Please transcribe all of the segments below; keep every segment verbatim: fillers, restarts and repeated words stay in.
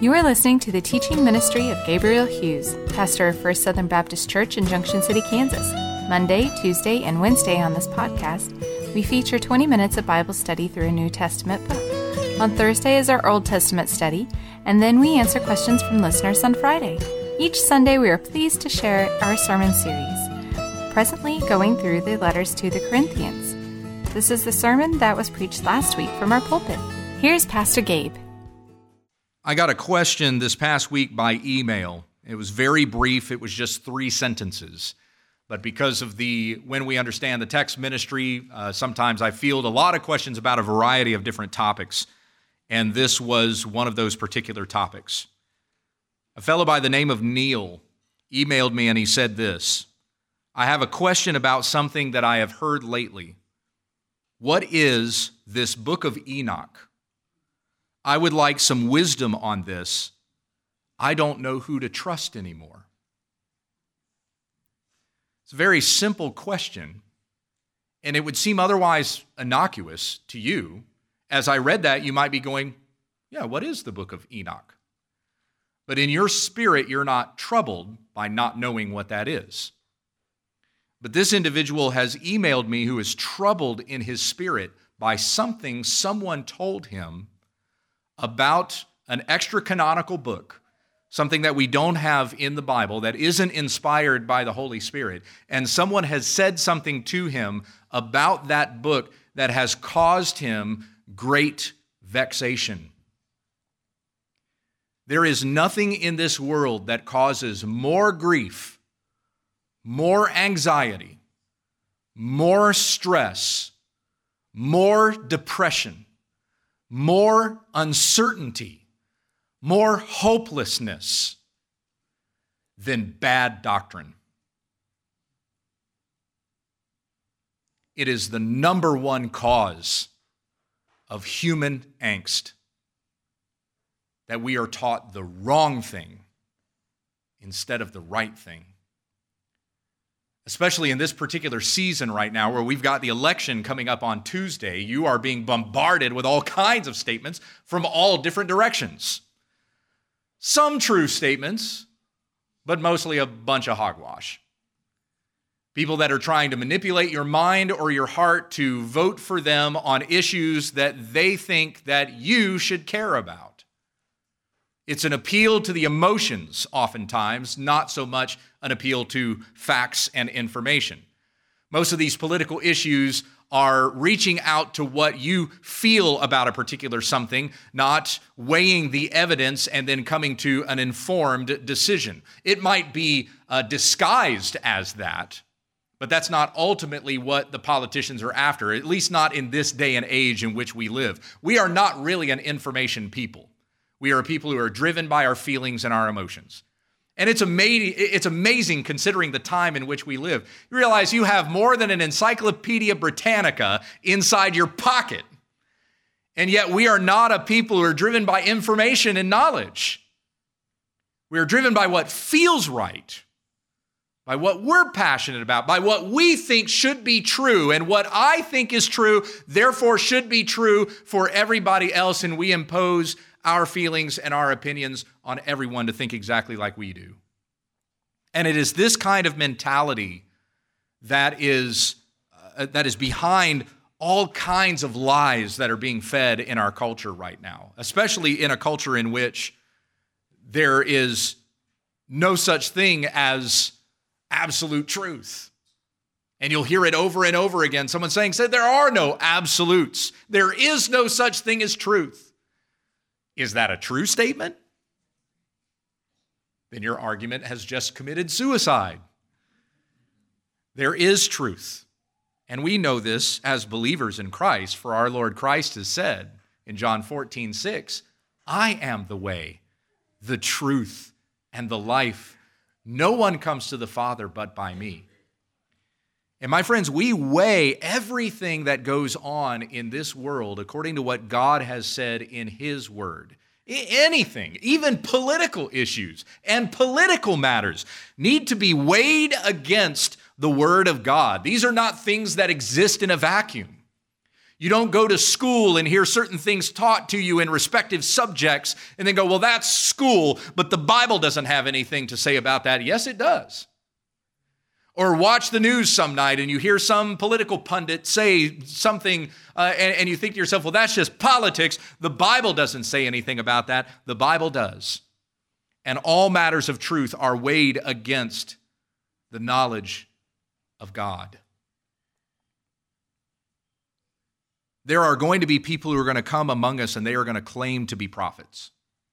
You are listening to the teaching ministry of Gabriel Hughes, pastor of First Southern Baptist Church in Junction City, Kansas. Monday, Tuesday, and Wednesday on this podcast, we feature twenty minutes of Bible study through a New Testament book. On Thursday is our Old Testament study, and then we answer questions from listeners on Friday. Each Sunday, we are pleased to share our sermon series, presently going through the letters to the Corinthians. This is the sermon that was preached last week from our pulpit. Here's Pastor Gabe. I got a question this past week by email. It was very brief. It was just three sentences. But because of the When We Understand the Text ministry, uh, sometimes I field a lot of questions about a variety of different topics, and this was one of those particular topics. A fellow by the name of Neil emailed me and he said this: I have a question about something that I have heard lately. What is this book of Enoch? I would like some wisdom on this. I don't know who to trust anymore. It's a very simple question, and it would seem otherwise innocuous to you. As I read that, you might be going, yeah, what is the book of Enoch? But in your spirit, you're not troubled by not knowing what that is. But this individual has emailed me who is troubled in his spirit by something someone told him about an extra-canonical book, something that we don't have in the Bible that isn't inspired by the Holy Spirit. And someone has said something to him about that book that has caused him great vexation. There is nothing in this world that causes more grief, more anxiety, more stress, more depression, more uncertainty, more hopelessness than bad doctrine. It is the number one cause of human angst, that we are taught the wrong thing instead of the right thing. Especially in this particular season right now where we've got the election coming up on Tuesday, you are being bombarded with all kinds of statements from all different directions. Some true statements, but mostly a bunch of hogwash. People that are trying to manipulate your mind or your heart to vote for them on issues that they think that you should care about. It's an appeal to the emotions oftentimes, not so much an appeal to facts and information. Most of these political issues are reaching out to what you feel about a particular something, not weighing the evidence and then coming to an informed decision. It might be uh, disguised as that, but that's not ultimately what the politicians are after, at least not in this day and age in which we live. We are not really an information people. We are people who are driven by our feelings and our emotions. And it's amazing, it's amazing considering the time in which we live. You realize you have more than an Encyclopedia Britannica inside your pocket. And yet we are not a people who are driven by information and knowledge. We are driven by what feels right, by what we're passionate about, by what we think should be true. And what I think is true, therefore should be true for everybody else. And we impose our feelings and our opinions on everyone to think exactly like we do. And it is this kind of mentality that is, uh, that is behind all kinds of lies that are being fed in our culture right now, especially in a culture in which there is no such thing as absolute truth. And you'll hear it over and over again. Someone saying, said, there are no absolutes. There is no such thing as truth. Is that a true statement? Then your argument has just committed suicide. There is truth. And we know this as believers in Christ, for our Lord Christ has said in John fourteen six, I am the way, the truth, and the life. No one comes to the Father but by me. And my friends, we weigh everything that goes on in this world according to what God has said in His Word. Anything, even political issues and political matters, need to be weighed against the Word of God. These are not things that exist in a vacuum. You don't go to school and hear certain things taught to you in respective subjects and then go, well, that's school, but the Bible doesn't have anything to say about that. Yes, it does. Or watch the news some night and you hear some political pundit say something uh, and, and you think to yourself, well, that's just politics. The Bible doesn't say anything about that. The Bible does. And all matters of truth are weighed against the knowledge of God. There are going to be people who are going to come among us and they are going to claim to be prophets.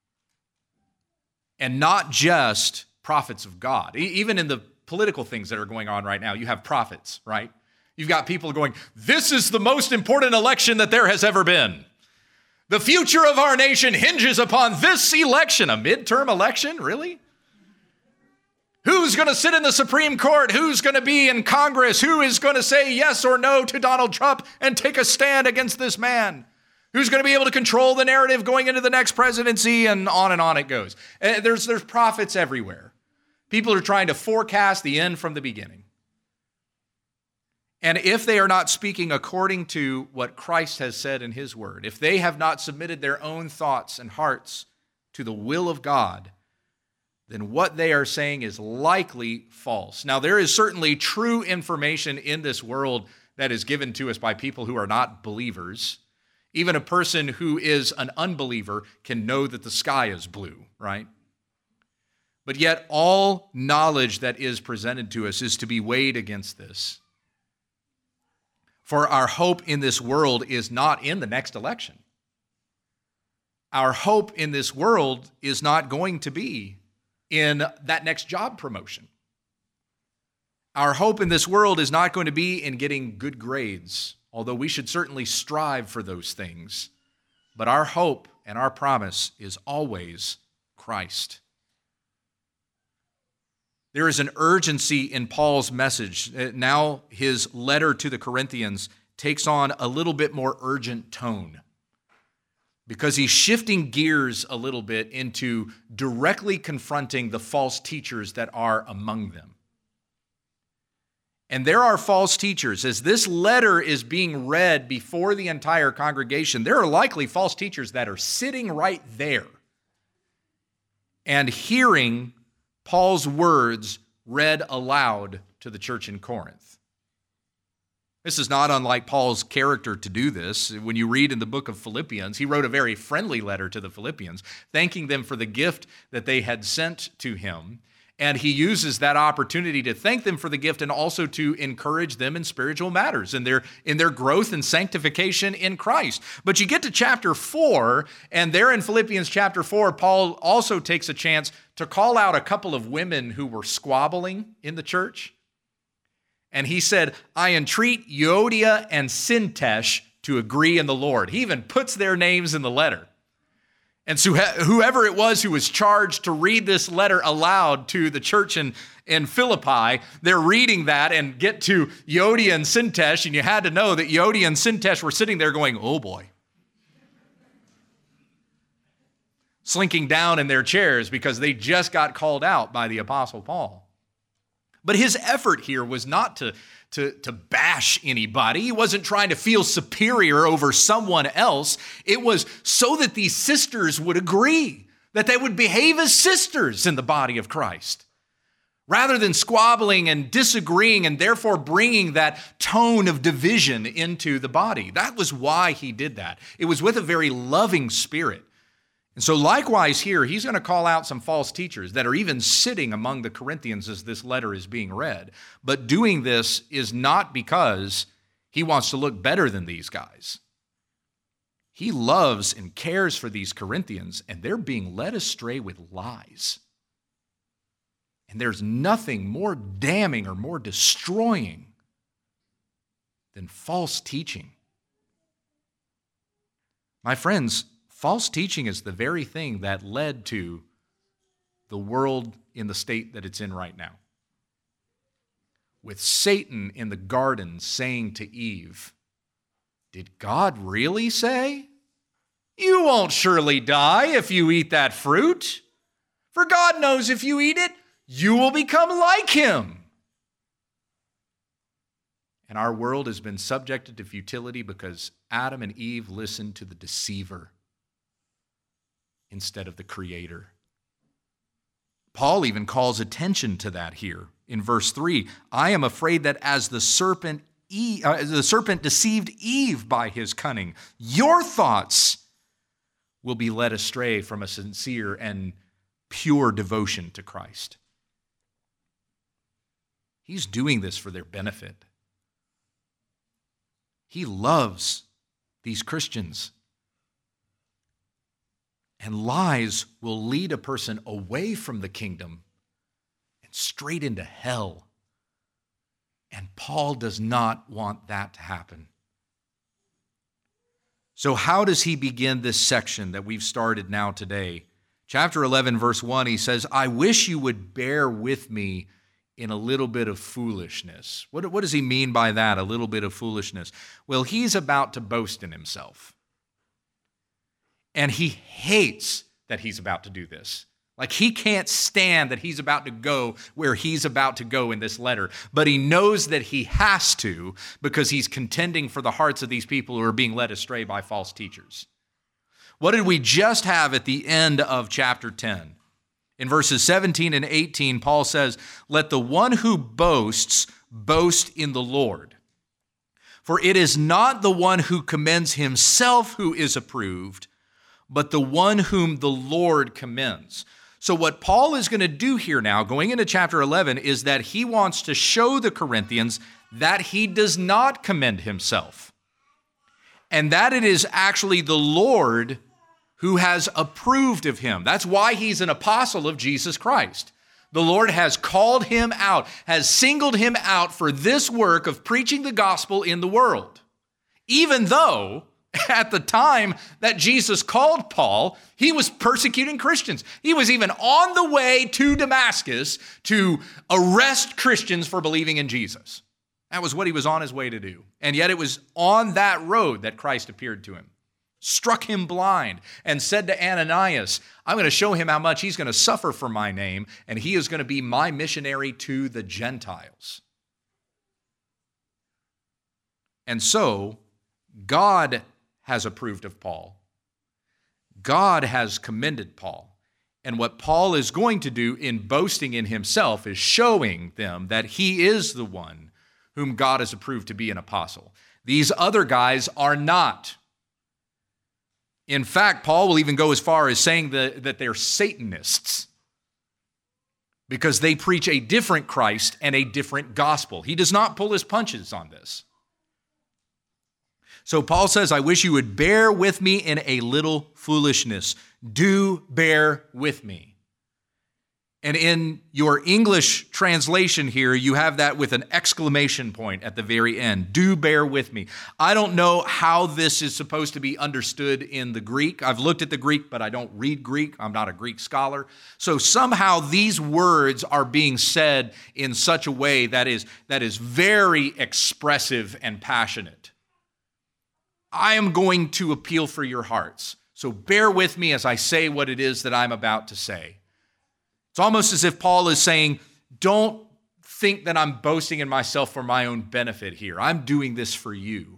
And not just prophets of God. E- even in the political things that are going on right now, you have prophets, right? You've got people going, this is the most important election that there has ever been. The future of our nation hinges upon this election. A midterm election? Really? Who's going to sit in the Supreme Court? Who's going to be in Congress? Who is going to say yes or no to Donald Trump and take a stand against this man? Who's going to be able to control the narrative going into the next presidency? And on and on it goes. And there's, there's prophets everywhere. People are trying to forecast the end from the beginning. And if they are not speaking according to what Christ has said in his word, if they have not submitted their own thoughts and hearts to the will of God, then what they are saying is likely false. Now, there is certainly true information in this world that is given to us by people who are not believers. Even a person who is an unbeliever can know that the sky is blue, right? But yet all knowledge that is presented to us is to be weighed against this. For our hope in this world is not in the next election. Our hope in this world is not going to be in that next job promotion. Our hope in this world is not going to be in getting good grades, although we should certainly strive for those things. But our hope and our promise is always Christ. There is an urgency in Paul's message. Now his letter to the Corinthians takes on a little bit more urgent tone because he's shifting gears a little bit into directly confronting the false teachers that are among them. And there are false teachers. As this letter is being read before the entire congregation, there are likely false teachers that are sitting right there and hearing Paul's words read aloud to the church in Corinth. This is not unlike Paul's character to do this. When you read in the book of Philippians, he wrote a very friendly letter to the Philippians, thanking them for the gift that they had sent to him. And he uses that opportunity to thank them for the gift and also to encourage them in spiritual matters, in their, in their growth and sanctification in Christ. But you get to chapter four, and there in Philippians chapter four, Paul also takes a chance to call out a couple of women who were squabbling in the church. And he said, I entreat Euodia and Syntyche to agree in the Lord. He even puts their names in the letter. And so whoever it was who was charged to read this letter aloud to the church in, in Philippi, they're reading that and get to Euodia and Syntyche, and you had to know that Euodia and Syntyche were sitting there going, oh boy. Slinking down in their chairs because they just got called out by the Apostle Paul. But his effort here was not to, to, to bash anybody. He wasn't trying to feel superior over someone else. It was so that these sisters would agree, that they would behave as sisters in the body of Christ. Rather than squabbling and disagreeing and therefore bringing that tone of division into the body. That was why he did that. It was with a very loving spirit. And so likewise here, he's going to call out some false teachers that are even sitting among the Corinthians as this letter is being read. But doing this is not because he wants to look better than these guys. He loves and cares for these Corinthians, and they're being led astray with lies. And there's nothing more damning or more destroying than false teaching. My friends, false teaching is the very thing that led to the world in the state that it's in right now. With Satan in the garden saying to Eve, did God really say, you won't surely die if you eat that fruit? For God knows if you eat it, you will become like him. And our world has been subjected to futility because Adam and Eve listened to the deceiver instead of the Creator. Paul even calls attention to that here in verse three. I am afraid that as the serpent, Eve, uh, the serpent deceived Eve by his cunning, your thoughts will be led astray from a sincere and pure devotion to Christ. He's doing this for their benefit. He loves these Christians. And lies will lead a person away from the kingdom and straight into hell. And Paul does not want that to happen. So how does he begin this section that we've started now today? Chapter eleven, verse one, he says, I wish you would bear with me in a little bit of foolishness. What, what does he mean by that, a little bit of foolishness? Well, he's about to boast in himself. And he hates that he's about to do this. Like he can't stand that he's about to go where he's about to go in this letter. But he knows that he has to because he's contending for the hearts of these people who are being led astray by false teachers. What did we just have at the end of chapter ten? In verses seventeen and eighteen, Paul says, let the one who boasts boast in the Lord. For it is not the one who commends himself who is approved, but the one whom the Lord commends. So what Paul is going to do here now, going into chapter eleven, is that he wants to show the Corinthians that he does not commend himself, and that it is actually the Lord who has approved of him. That's why he's an apostle of Jesus Christ. The Lord has called him out, has singled him out for this work of preaching the gospel in the world. Even though at the time that Jesus called Paul, he was persecuting Christians. He was even on the way to Damascus to arrest Christians for believing in Jesus. That was what he was on his way to do. And yet it was on that road that Christ appeared to him, struck him blind, and said to Ananias, I'm going to show him how much he's going to suffer for my name, and he is going to be my missionary to the Gentiles. And so, God has approved of Paul. God has commended Paul. And what Paul is going to do in boasting in himself is showing them that he is the one whom God has approved to be an apostle. These other guys are not. In fact, Paul will even go as far as saying that, that they're Satanists because they preach a different Christ and a different gospel. He does not pull his punches on this. So Paul says, I wish you would bear with me in a little foolishness. Do bear with me. And in your English translation here, you have that with an exclamation point at the very end. Do bear with me. I don't know how this is supposed to be understood in the Greek. I've looked at the Greek, but I don't read Greek. I'm not a Greek scholar. So somehow these words are being said in such a way that is, that is very expressive and passionate. I am going to appeal for your hearts. So bear with me as I say what it is that I'm about to say. It's almost as if Paul is saying, don't think that I'm boasting in myself for my own benefit here. I'm doing this for you.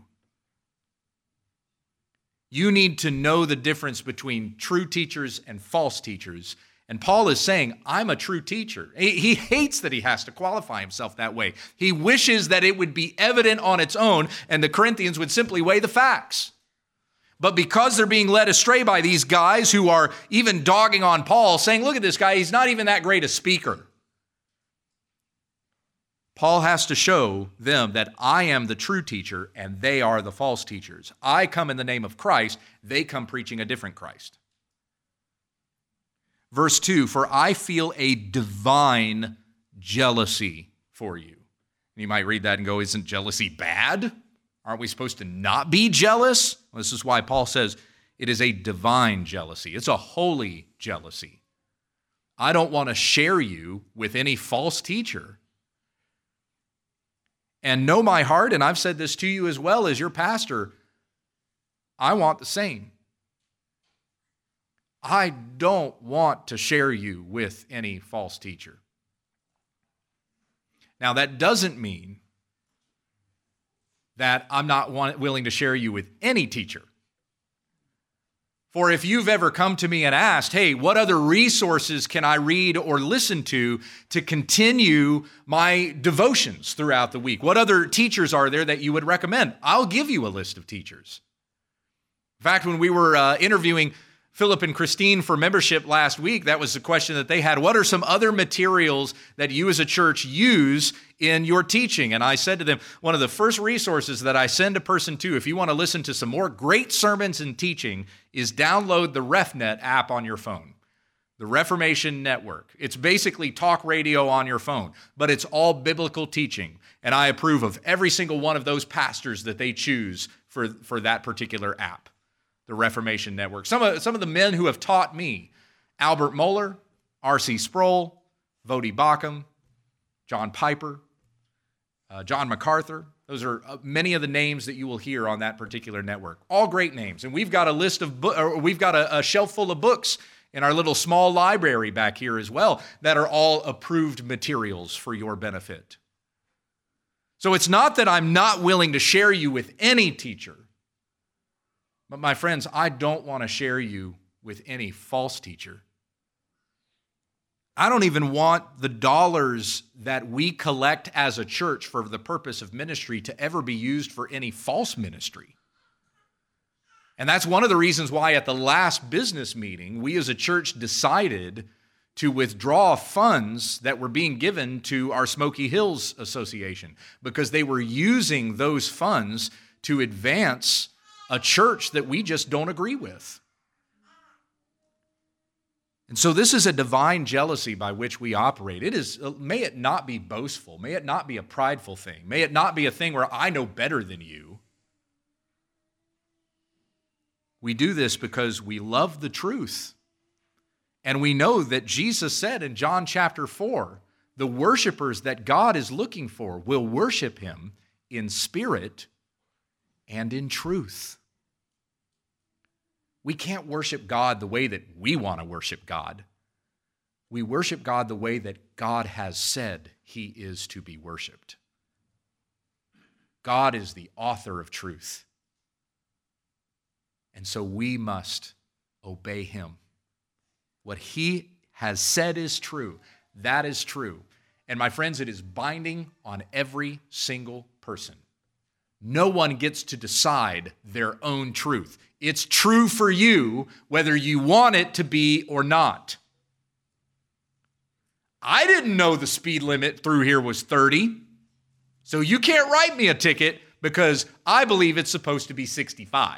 You need to know the difference between true teachers and false teachers. And Paul is saying, I'm a true teacher. He hates that he has to qualify himself that way. He wishes that it would be evident on its own and the Corinthians would simply weigh the facts. But because they're being led astray by these guys who are even dogging on Paul, saying, look at this guy, he's not even that great a speaker. Paul has to show them that I am the true teacher and they are the false teachers. I come in the name of Christ, they come preaching a different Christ. Verse two, for I feel a divine jealousy for you. And you might read that and go, isn't jealousy bad? Aren't we supposed to not be jealous? Well, this is why Paul says it is a divine jealousy. It's a holy jealousy. I don't want to share you with any false teacher. And know my heart, and I've said this to you as well as your pastor, I want the same. I don't want to share you with any false teacher. Now, that doesn't mean that I'm not want, willing to share you with any teacher. For if you've ever come to me and asked, hey, what other resources can I read or listen to to continue my devotions throughout the week? What other teachers are there that you would recommend? I'll give you a list of teachers. In fact, when we were uh, interviewing Philip and Christine for membership last week, that was the question that they had. What are some other materials that you as a church use in your teaching? And I said to them, one of the first resources that I send a person to, if you want to listen to some more great sermons and teaching, is download the RefNet app on your phone, the Reformation Network. It's basically talk radio on your phone, but it's all biblical teaching. And I approve of every single one of those pastors that they choose for, for that particular app. The Reformation Network. Some of, some of the men who have taught me, Albert Mohler, R C Sproul, Voddie Baucham, John Piper, uh, John MacArthur. Those are uh, many of the names that you will hear on that particular network. All great names. And we've got a list of, bo- or we've got a, a shelf full of books in our little small library back here as well that are all approved materials for your benefit. So it's not that I'm not willing to share you with any teacher. But my friends, I don't want to share you with any false teacher. I don't even want the dollars that we collect as a church for the purpose of ministry to ever be used for any false ministry. And that's one of the reasons why at the last business meeting, we as a church decided to withdraw funds that were being given to our Smoky Hills Association, because they were using those funds to advance a church that we just don't agree with. And so this is a divine jealousy by which we operate. It is, may it not be boastful. May it not be a prideful thing. May it not be a thing where I know better than you. We do this because we love the truth. And we know that Jesus said in John chapter four, the worshipers that God is looking for will worship him in spirit and in truth. We can't worship God the way that we want to worship God. We worship God the way that God has said he is to be worshiped. God is the author of truth. And so we must obey him. What he has said is true. That is true. And my friends, it is binding on every single person. No one gets to decide their own truth. It's true for you whether you want it to be or not. I didn't know the speed limit through here was thirty, so you can't write me a ticket because I believe it's supposed to be sixty-five.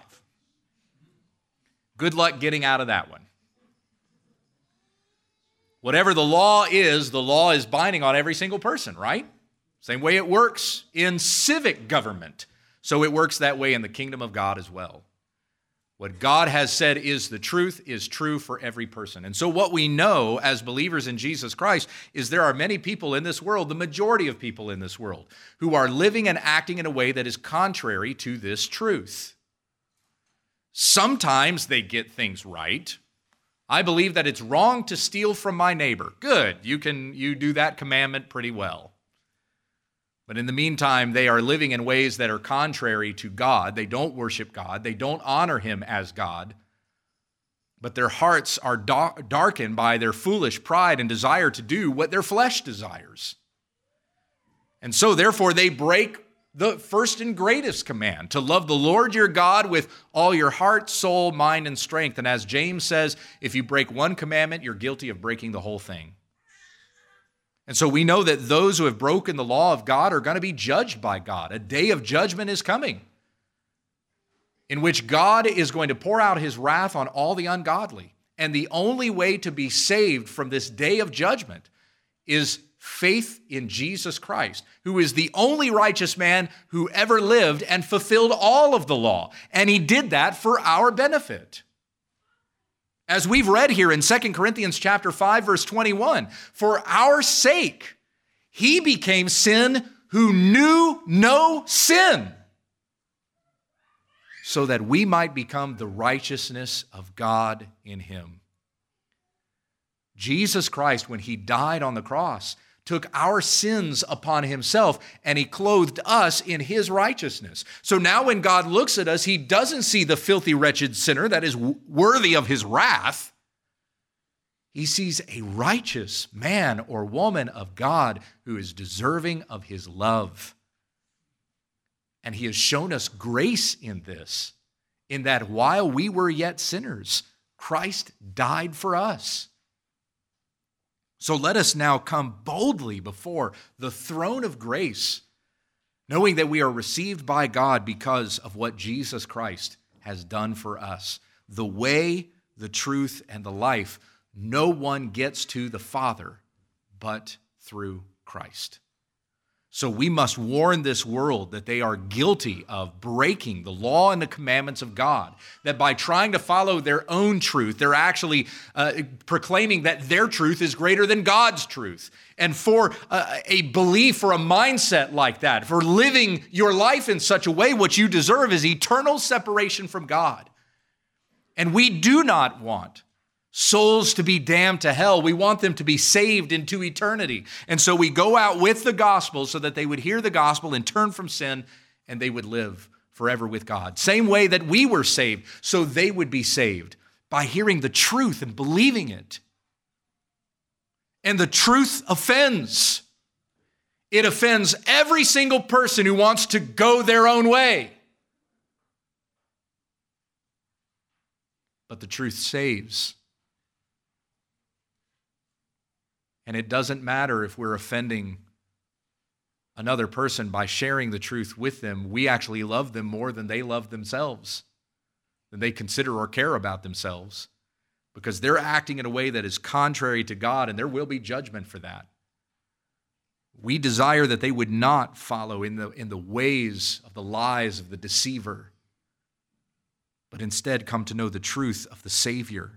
Good luck getting out of that one. Whatever the law is, the law is binding on every single person, right? Same way it works in civic government. So it works that way in the kingdom of God as well. What God has said is the truth is true for every person. And so what we know as believers in Jesus Christ is there are many people in this world, the majority of people in this world, who are living and acting in a way that is contrary to this truth. Sometimes they get things right. I believe that it's wrong to steal from my neighbor. Good, you can you do that commandment pretty well. But in the meantime, they are living in ways that are contrary to God. They don't worship God. They don't honor him as God. But their hearts are darkened by their foolish pride and desire to do what their flesh desires. And so, therefore, they break the first and greatest command, to love the Lord your God with all your heart, soul, mind, and strength. And as James says, if you break one commandment, you're guilty of breaking the whole thing. And so we know that those who have broken the law of God are going to be judged by God. A day of judgment is coming in which God is going to pour out his wrath on all the ungodly. And the only way to be saved from this day of judgment is faith in Jesus Christ, who is the only righteous man who ever lived and fulfilled all of the law. And he did that for our benefit. As we've read here in Second Corinthians chapter five, verse twenty-one, for our sake, he became sin who knew no sin, so that we might become the righteousness of God in him. Jesus Christ, when he died on the cross, took our sins upon himself, and he clothed us in his righteousness. So now when God looks at us, he doesn't see the filthy, wretched sinner that is worthy of his wrath. He sees a righteous man or woman of God who is deserving of his love. And he has shown us grace in this, in that while we were yet sinners, Christ died for us. So let us now come boldly before the throne of grace, knowing that we are received by God because of what Jesus Christ has done for us. The way, the truth, and the life. No one gets to the Father but through Christ. So we must warn this world that they are guilty of breaking the law and the commandments of God, that by trying to follow their own truth, they're actually uh, proclaiming that their truth is greater than God's truth. And for uh, a belief or a mindset like that, for living your life in such a way, what you deserve is eternal separation from God. And we do not want souls to be damned to hell. We want them to be saved into eternity. And so we go out with the gospel so that they would hear the gospel and turn from sin, and they would live forever with God. Same way that we were saved, so they would be saved by hearing the truth and believing it. And the truth offends. It offends every single person who wants to go their own way. But the truth saves. And it doesn't matter if we're offending another person by sharing the truth with them. We actually love them more than they love themselves, than they consider or care about themselves, because they're acting in a way that is contrary to God, and there will be judgment for that. We desire that they would not follow in the, in the ways of the lies of the deceiver, but instead come to know the truth of the Savior.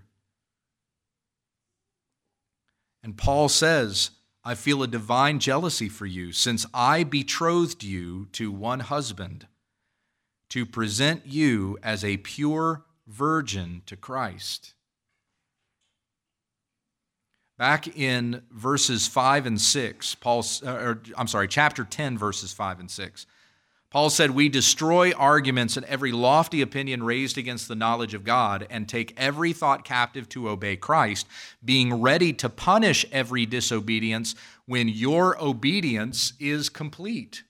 And Paul says, I feel a divine jealousy for you, since I betrothed you to one husband, to present you as a pure virgin to Christ. Back in verses five and six, Paul, or I'm sorry, chapter ten, verses five and six, Paul said, we destroy arguments and every lofty opinion raised against the knowledge of God, and take every thought captive to obey Christ, being ready to punish every disobedience when your obedience is complete.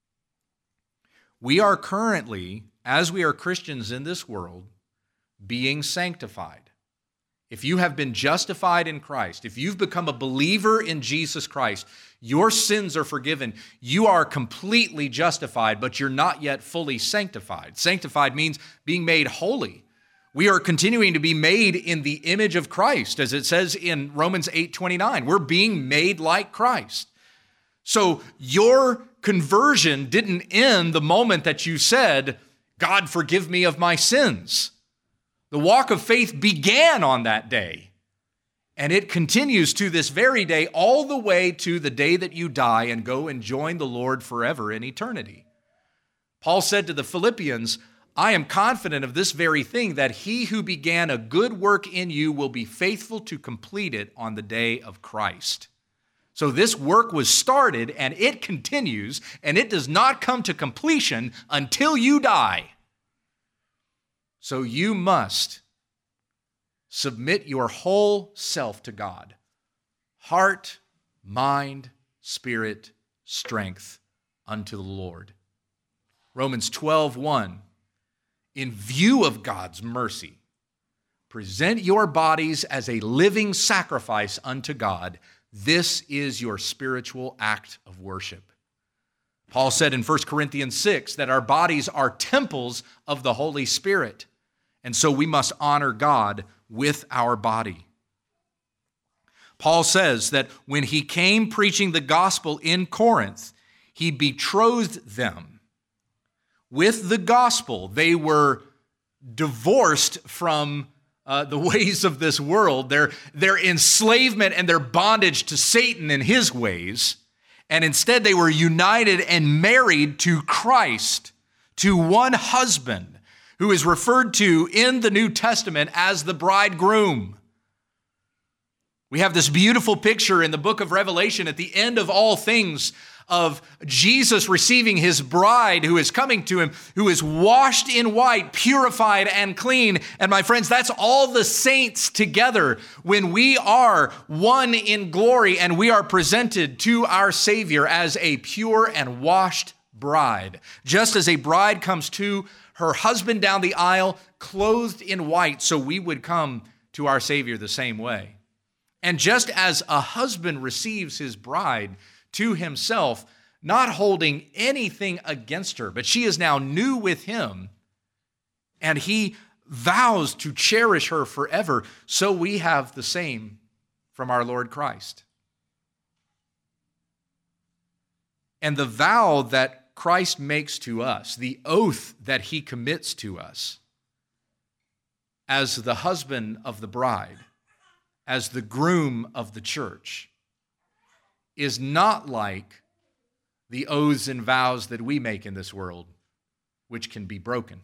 We are currently, as we are Christians in this world, being sanctified. If you have been justified in Christ, if you've become a believer in Jesus Christ, your sins are forgiven. You are completely justified, but you're not yet fully sanctified. Sanctified means being made holy. We are continuing to be made in the image of Christ, as it says in Romans eight twenty-nine. We're being made like Christ. So your conversion didn't end the moment that you said, God, forgive me of my sins. The walk of faith began on that day, and it continues to this very day, all the way to the day that you die and go and join the Lord forever in eternity. Paul said to the Philippians, I am confident of this very thing, that he who began a good work in you will be faithful to complete it on the day of Christ. So this work was started, and it continues, and it does not come to completion until you die. So you must submit your whole self to God. Heart, mind, spirit, strength unto the Lord. Romans twelve one, in view of God's mercy, present your bodies as a living sacrifice unto God. This is your spiritual act of worship. Paul said in First Corinthians six that our bodies are temples of the Holy Spirit, and so we must honor God with our body. Paul says that when he came preaching the gospel in Corinth, he betrothed them. With the gospel, they were divorced from uh, the ways of this world, their, their enslavement and their bondage to Satan and his ways, and instead they were united and married to Christ, to one husband, who is referred to in the New Testament as the bridegroom. We have this beautiful picture in the book of Revelation at the end of all things of Jesus receiving his bride who is coming to him, who is washed in white, purified and clean. And my friends, that's all the saints together when we are one in glory and we are presented to our Savior as a pure and washed bride. Just as a bride comes to her husband down the aisle, clothed in white, so we would come to our Savior the same way. And just as a husband receives his bride to himself, not holding anything against her, but she is now new with him, and he vows to cherish her forever, so we have the same from our Lord Christ. And the vow that Christ makes to us, the oath that he commits to us as the husband of the bride, as the groom of the church, is not like the oaths and vows that we make in this world, which can be broken.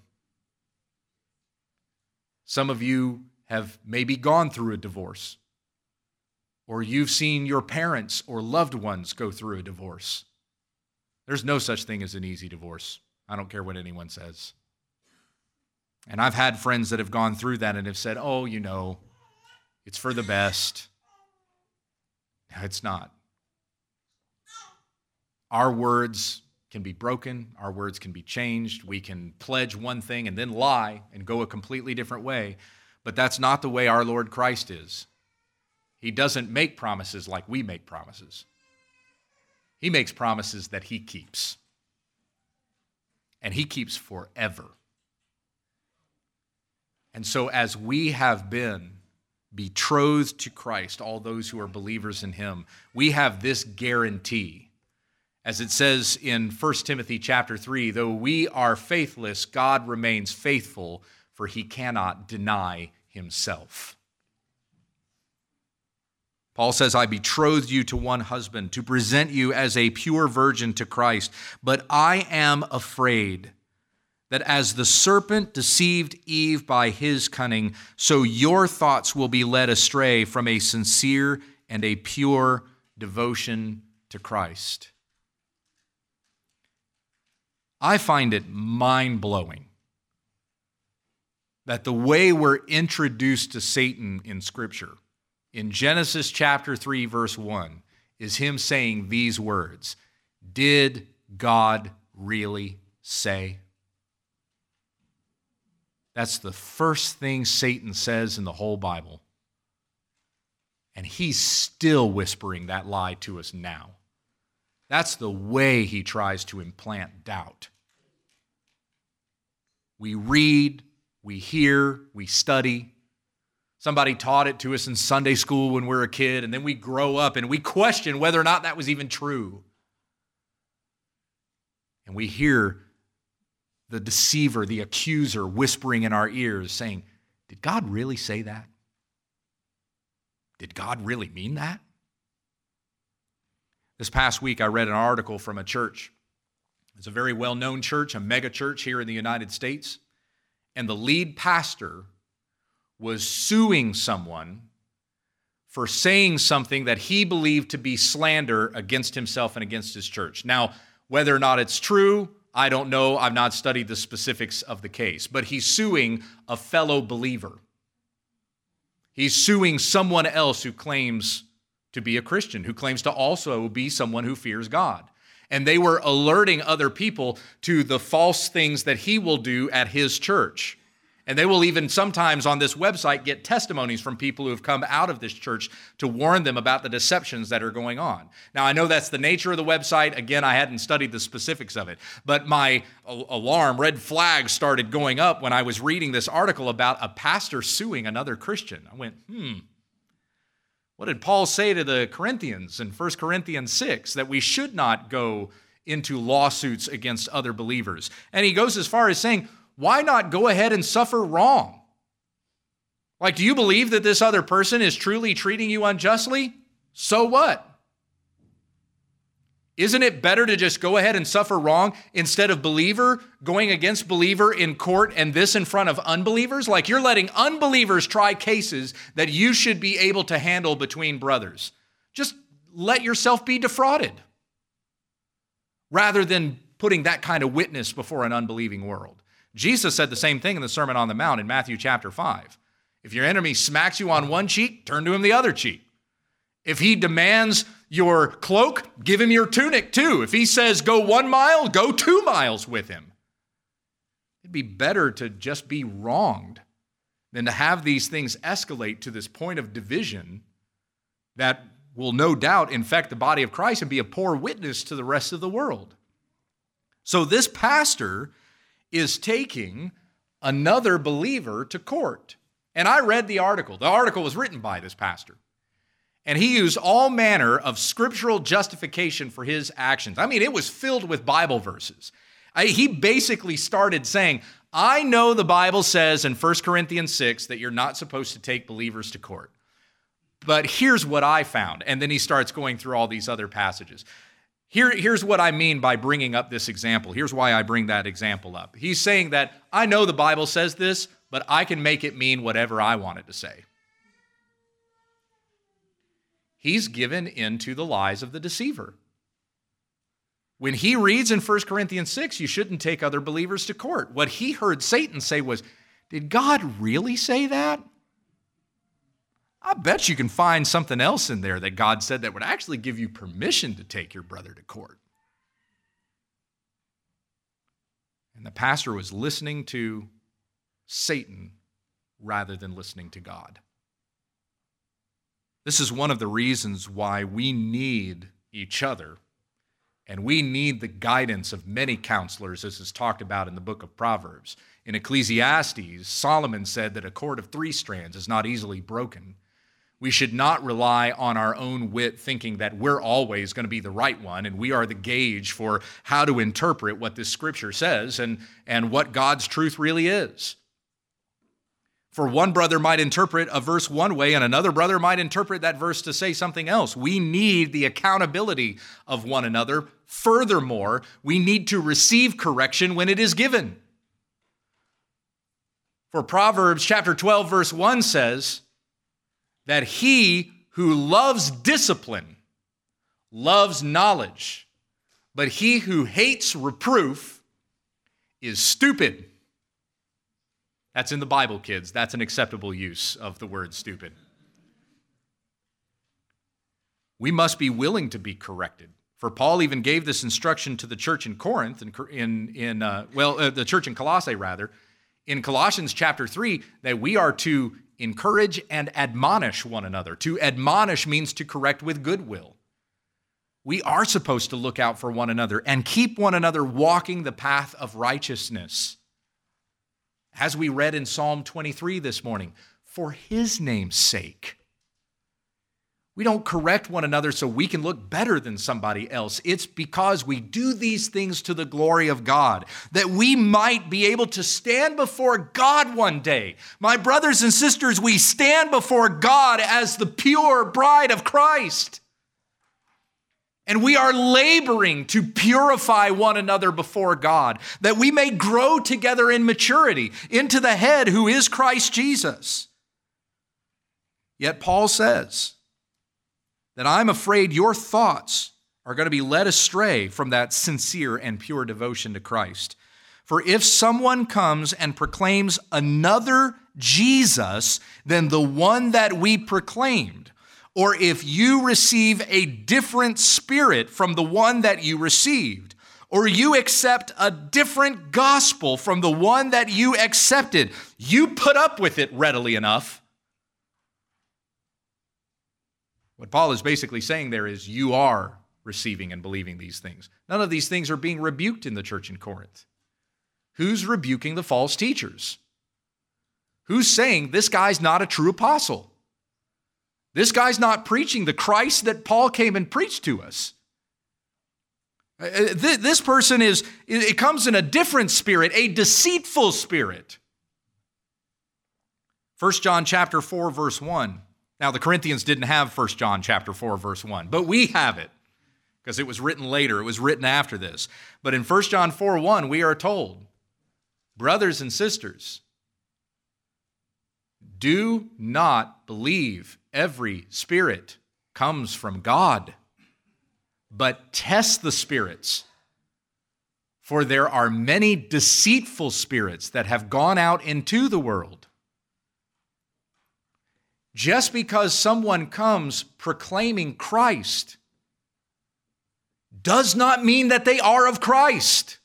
Some of you have maybe gone through a divorce, or you've seen your parents or loved ones go through a divorce. There's no such thing as an easy divorce. I don't care what anyone says. And I've had friends that have gone through that and have said, oh, you know, it's for the best. No, it's not. Our words can be broken. Our words can be changed. We can pledge one thing and then lie and go a completely different way. But that's not the way our Lord Christ is. He doesn't make promises like we make promises. He makes promises that he keeps. And he keeps forever. And so as we have been betrothed to Christ, all those who are believers in him, we have this guarantee. As it says in First Timothy chapter three, though we are faithless, God remains faithful, for he cannot deny himself. Paul says, I betrothed you to one husband to present you as a pure virgin to Christ, but I am afraid that as the serpent deceived Eve by his cunning, so your thoughts will be led astray from a sincere and a pure devotion to Christ. I find it mind-blowing that the way we're introduced to Satan in Scripture, in Genesis chapter three, verse one, is him saying these words, did God really say? That's the first thing Satan says in the whole Bible. And he's still whispering that lie to us now. That's the way he tries to implant doubt. We read, we hear, we study. Somebody taught it to us in Sunday school when we were a kid, and then we grow up and we question whether or not that was even true. And we hear the deceiver, the accuser, whispering in our ears saying, did God really say that? Did God really mean that? This past week, I read an article from a church. It's a very well-known church, a mega church here in the United States. And the lead pastor was suing someone for saying something that he believed to be slander against himself and against his church. Now, whether or not it's true, I don't know. I've not studied the specifics of the case. But he's suing a fellow believer. He's suing someone else who claims to be a Christian, who claims to also be someone who fears God. And they were alerting other people to the false things that he will do at his church. And they will even sometimes on this website get testimonies from people who have come out of this church to warn them about the deceptions that are going on. Now, I know that's the nature of the website. Again, I hadn't studied the specifics of it. But my alarm, red flag started going up when I was reading this article about a pastor suing another Christian. I went, hmm. What did Paul say to the Corinthians in First Corinthians six? That we should not go into lawsuits against other believers. And he goes as far as saying, why not go ahead and suffer wrong? Like, do you believe that this other person is truly treating you unjustly? So what? Isn't it better to just go ahead and suffer wrong instead of believer going against believer in court and this in front of unbelievers? Like you're letting unbelievers try cases that you should be able to handle between brothers. Just let yourself be defrauded rather than putting that kind of witness before an unbelieving world. Jesus said the same thing in the Sermon on the Mount in Matthew chapter five. If your enemy smacks you on one cheek, turn to him the other cheek. If he demands your cloak, give him your tunic too. If he says go one mile, go two miles with him. It'd be better to just be wronged than to have these things escalate to this point of division that will no doubt infect the body of Christ and be a poor witness to the rest of the world. So this pastor is taking another believer to court. And I read the article. The article was written by this pastor. And he used all manner of scriptural justification for his actions. I mean, it was filled with Bible verses. I, he basically started saying, I know the Bible says in First Corinthians six that you're not supposed to take believers to court. But here's what I found. And then he starts going through all these other passages. Here, here's what I mean by bringing up this example. Here's why I bring that example up. He's saying that I know the Bible says this, but I can make it mean whatever I want it to say. He's given into the lies of the deceiver. When he reads in First Corinthians six, you shouldn't take other believers to court. What he heard Satan say was, did God really say that? I bet you can find something else in there that God said that would actually give you permission to take your brother to court. And the pastor was listening to Satan rather than listening to God. This is one of the reasons why we need each other, and we need the guidance of many counselors, as is talked about in the book of Proverbs. In Ecclesiastes, Solomon said that a cord of three strands is not easily broken. We should not rely on our own wit thinking that we're always going to be the right one and we are the gauge for how to interpret what this scripture says and, and what God's truth really is. For one brother might interpret a verse one way and another brother might interpret that verse to say something else. We need the accountability of one another. Furthermore, we need to receive correction when it is given. For Proverbs chapter twelve verse one says that he who loves discipline loves knowledge, but he who hates reproof is stupid. That's in the Bible, kids. That's an acceptable use of the word stupid. We must be willing to be corrected. For Paul even gave this instruction to the church in Corinth, in, in, in uh, well, uh, the church in Colossae, rather, in Colossians chapter three, that we are to encourage and admonish one another. To admonish means to correct with goodwill. We are supposed to look out for one another and keep one another walking the path of righteousness. As we read in Psalm twenty-three this morning, for his name's sake. We don't correct one another so we can look better than somebody else. It's because we do these things to the glory of God, that we might be able to stand before God one day. My brothers and sisters, we stand before God as the pure bride of Christ. And we are laboring to purify one another before God, that we may grow together in maturity into the head who is Christ Jesus. Yet Paul says that I'm afraid your thoughts are going to be led astray from that sincere and pure devotion to Christ. For if someone comes and proclaims another Jesus than the one that we proclaimed, or if you receive a different spirit from the one that you received, or you accept a different gospel from the one that you accepted, you put up with it readily enough. What Paul is basically saying there is you are receiving and believing these things. None of these things are being rebuked in the church in Corinth. Who's rebuking the false teachers? Who's saying this guy's not a true apostle? This guy's not preaching the Christ that Paul came and preached to us. This person is, it comes in a different spirit, a deceitful spirit. First John chapter four, verse one. Now, the Corinthians didn't have First John chapter four, verse one, but we have it. because it was written later. It was written after this. But in First John four one, we are told, brothers and sisters, do not believe every spirit comes from God, but test the spirits. For there are many deceitful spirits that have gone out into the world. Just because someone comes proclaiming Christ does not mean that they are of Christ.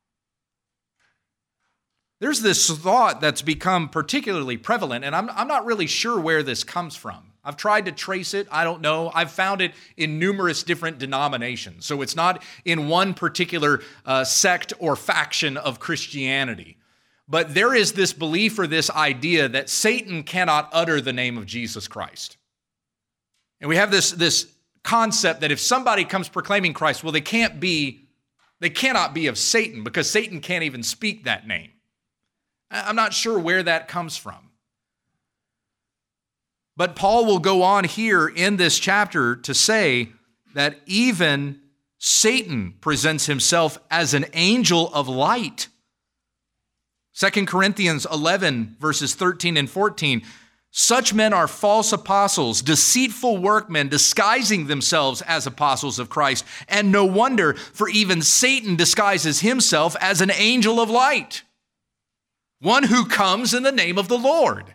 There's this thought that's become particularly prevalent, and I'm, I'm not really sure where this comes from. I've tried to trace it. I don't know. I've found it in numerous different denominations. So it's not in one particular uh, sect or faction of Christianity. But there is this belief or this idea that Satan cannot utter the name of Jesus Christ. And we have this, this concept that if somebody comes proclaiming Christ, well, they can't be, they cannot be of Satan because Satan can't even speak that name. I'm not sure where that comes from. But Paul will go on here in this chapter to say that even Satan presents himself as an angel of light. Second Corinthians eleven, verses thirteen and fourteen, such men are false apostles, deceitful workmen, disguising themselves as apostles of Christ. And no wonder, for even Satan disguises himself as an angel of light, one who comes in the name of the Lord.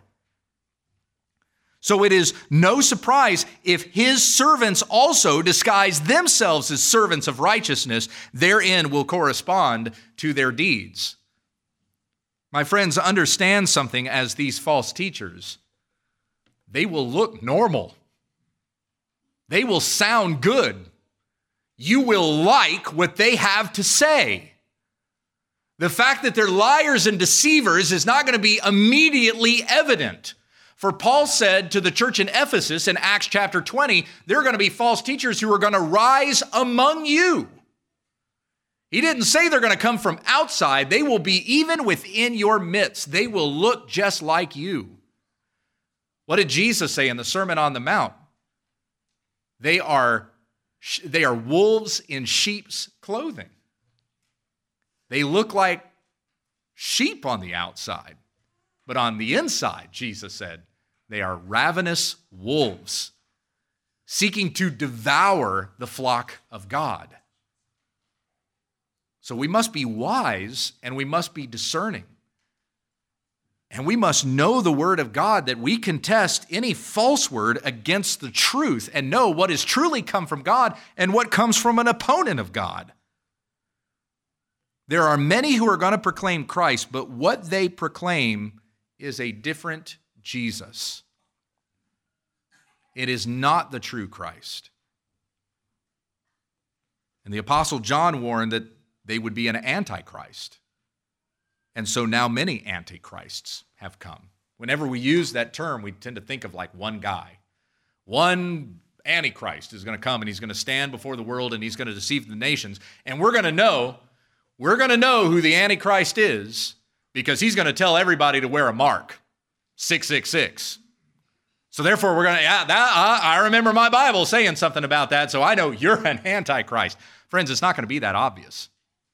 So it is no surprise if his servants also disguise themselves as servants of righteousness, therein will correspond to their deeds. My friends, understand something as these false teachers. They will look normal. They will sound good. You will like what they have to say. The fact that they're liars and deceivers is not going to be immediately evident. For Paul said to the church in Ephesus in Acts chapter twenty, there are going to be false teachers who are going to rise among you. He didn't say they're going to come from outside. They will be even within your midst. They will look just like you. What did Jesus say in the Sermon on the Mount? They are, they are wolves in sheep's clothing. They look like sheep on the outside. But on the inside, Jesus said, they are ravenous wolves, seeking to devour the flock of God. So we must be wise and we must be discerning. And we must know the word of God that we can test any false word against the truth and know what has truly come from God and what comes from an opponent of God. There are many who are going to proclaim Christ, but what they proclaim is a different Jesus. It is not the true Christ. And the Apostle John warned that they would be an antichrist. And so now many antichrists have come. Whenever we use that term, we tend to think of like one guy. One antichrist is going to come and he's going to stand before the world and he's going to deceive the nations. And we're going to know, we're going to know who the antichrist is, because he's going to tell everybody to wear a mark, six six six. So therefore, we're going to, yeah, that, uh, I remember my Bible saying something about that, so I know you're an antichrist. Friends, it's not going to be that obvious.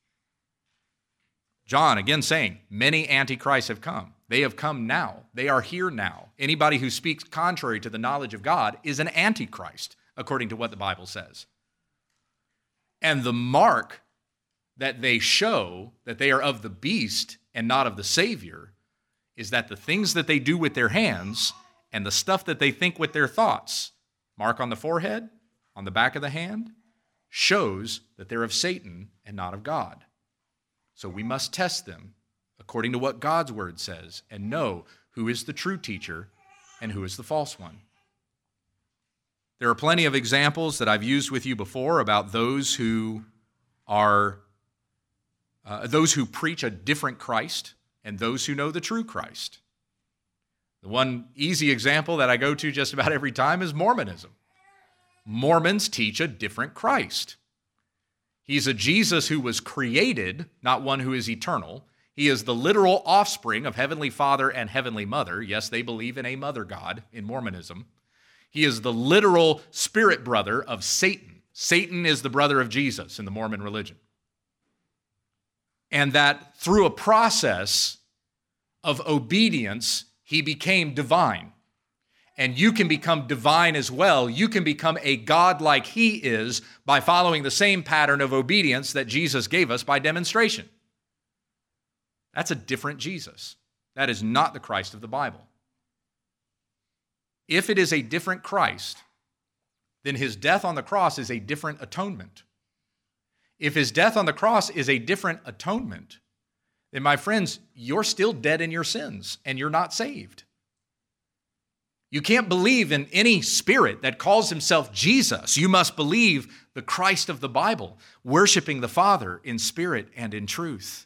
John, again saying, many antichrists have come. They have come now. They are here now. Anybody who speaks contrary to the knowledge of God is an antichrist, according to what the Bible says. And the mark that they show that they are of the beast and not of the Savior is that the things that they do with their hands and the stuff that they think with their thoughts, mark on the forehead, on the back of the hand, shows that they're of Satan and not of God. So we must test them according to what God's word says and know who is the true teacher and who is the false one. There are plenty of examples that I've used with you before about those who are Uh, those who preach a different Christ and those who know the true Christ. The one easy example that I go to just about every time is Mormonism. Mormons teach a different Christ. He's a Jesus who was created, not one who is eternal. He is the literal offspring of Heavenly Father and Heavenly Mother. Yes, they believe in a mother God in Mormonism. He is the literal spirit brother of Satan. Satan is the brother of Jesus in the Mormon religion. And that through a process of obedience, he became divine. And you can become divine as well. You can become a God like he is by following the same pattern of obedience that Jesus gave us by demonstration. That's a different Jesus. That is not the Christ of the Bible. If it is a different Christ, then his death on the cross is a different atonement. If his death on the cross is a different atonement, then my friends, you're still dead in your sins and you're not saved. You can't believe in any spirit that calls himself Jesus. You must believe the Christ of the Bible, worshiping the Father in spirit and in truth.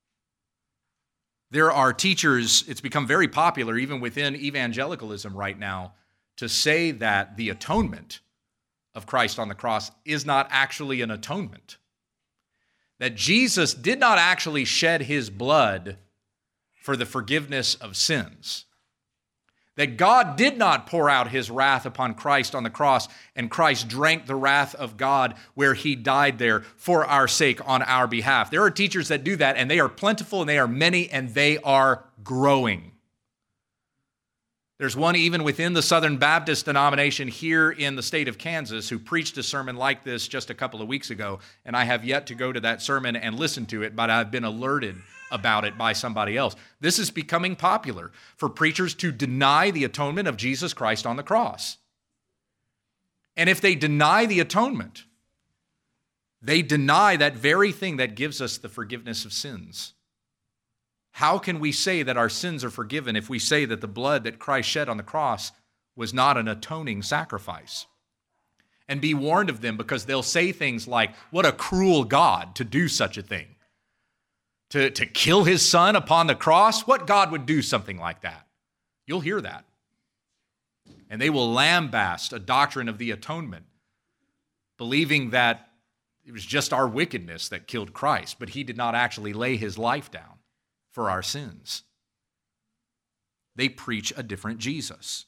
There are teachers, it's become very popular even within evangelicalism right now, to say that the atonement of Christ on the cross is not actually an atonement. That Jesus did not actually shed his blood for the forgiveness of sins. That God did not pour out his wrath upon Christ on the cross, and Christ drank the wrath of God where he died there for our sake on our behalf. There are teachers that do that, and they are plentiful, and they are many, and they are growing. There's one even within the Southern Baptist denomination here in the state of Kansas who preached a sermon like this just a couple of weeks ago, and I have yet to go to that sermon and listen to it, but I've been alerted about it by somebody else. This is becoming popular for preachers to deny the atonement of Jesus Christ on the cross. And if they deny the atonement, they deny that very thing that gives us the forgiveness of sins. How can we say that our sins are forgiven if we say that the blood that Christ shed on the cross was not an atoning sacrifice? And be warned of them, because they'll say things like, what a cruel God to do such a thing. To, to kill his son upon the cross? What God would do something like that? You'll hear that. And they will lambaste a doctrine of the atonement, believing that it was just our wickedness that killed Christ, but he did not actually lay his life down for our sins. They preach a different Jesus.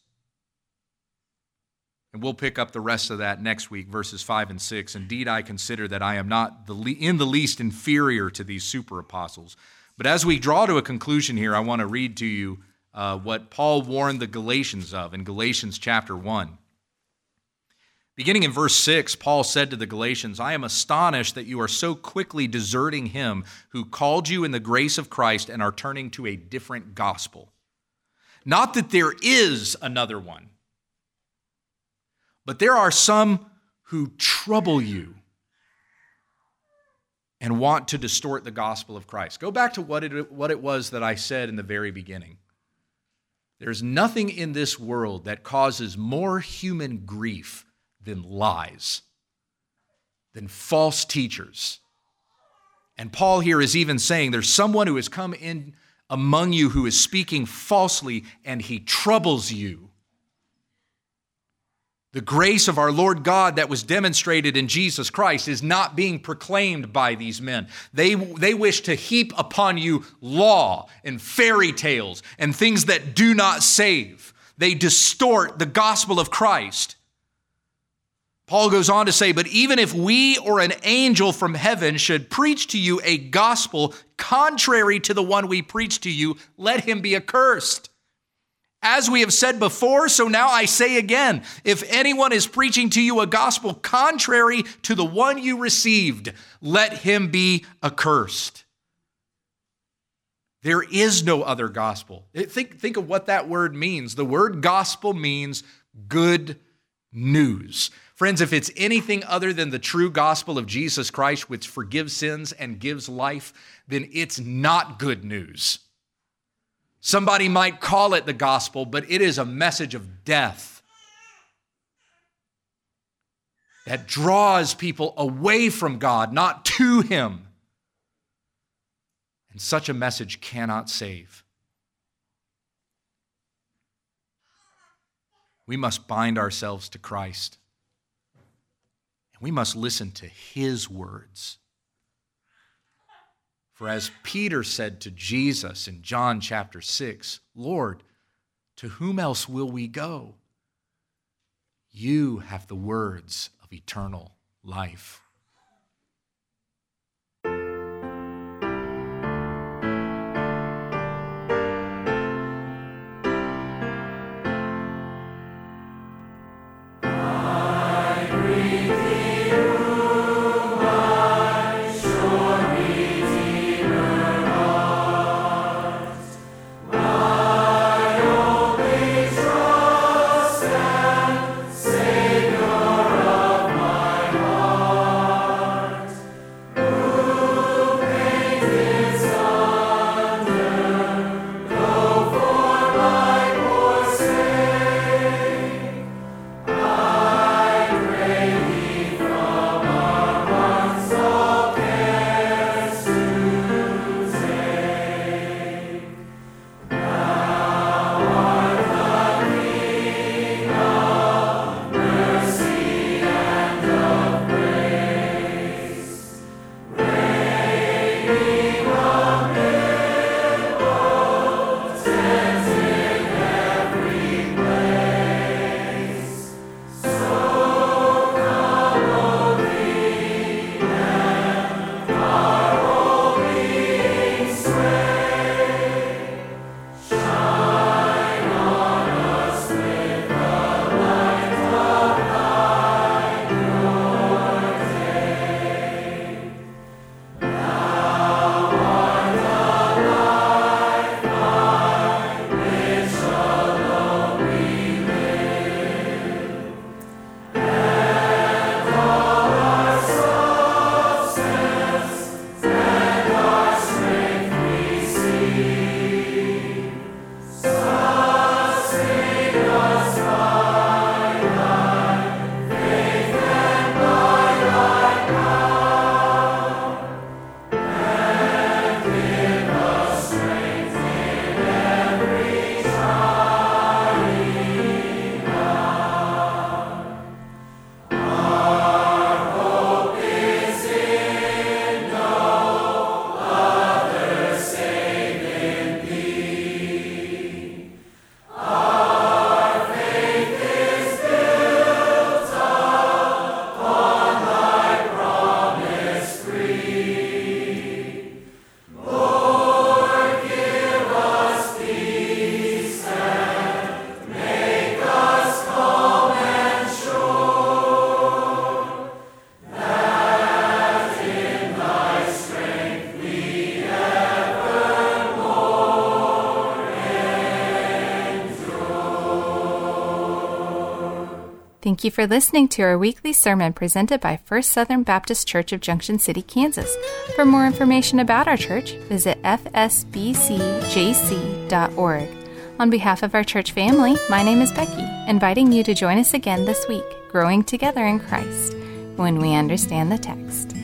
And we'll pick up the rest of that next week, verses five and six. Indeed, I consider that I am not the le- in the least inferior to these super apostles. But as we draw to a conclusion here, I want to read to you uh, what Paul warned the Galatians of in Galatians chapter one. Beginning in verse six, Paul said to the Galatians, I am astonished that you are so quickly deserting him who called you in the grace of Christ and are turning to a different gospel. Not that there is another one, but there are some who trouble you and want to distort the gospel of Christ. Go back to what it, what it was that I said in the very beginning. There's nothing in this world that causes more human grief than lies, than false teachers. And Paul here is even saying there's someone who has come in among you who is speaking falsely, and he troubles you. The grace of our Lord God that was demonstrated in Jesus Christ is not being proclaimed by these men. They, they wish to heap upon you law and fairy tales and things that do not save. They distort the gospel of Christ. Paul goes on to say, but even if we or an angel from heaven should preach to you a gospel contrary to the one we preach to you, let him be accursed. As we have said before, so now I say again, if anyone is preaching to you a gospel contrary to the one you received, let him be accursed. There is no other gospel. Think, think of what that word means. The word gospel means good news. Friends, if it's anything other than the true gospel of Jesus Christ, which forgives sins and gives life, then it's not good news. Somebody might call it the gospel, but it is a message of death that draws people away from God, not to him. And such a message cannot save. We must bind ourselves to Christ. And we must listen to his words. For as Peter said to Jesus in John chapter six, Lord, to whom else will we go? You have the words of eternal life. Thank you for listening to our weekly sermon presented by First Southern Baptist Church of Junction City, Kansas. For more information about our church, visit f s b c j c dot org. On behalf of our church family, my name is Becky, inviting you to join us again this week, growing together in Christ, when we understand the text.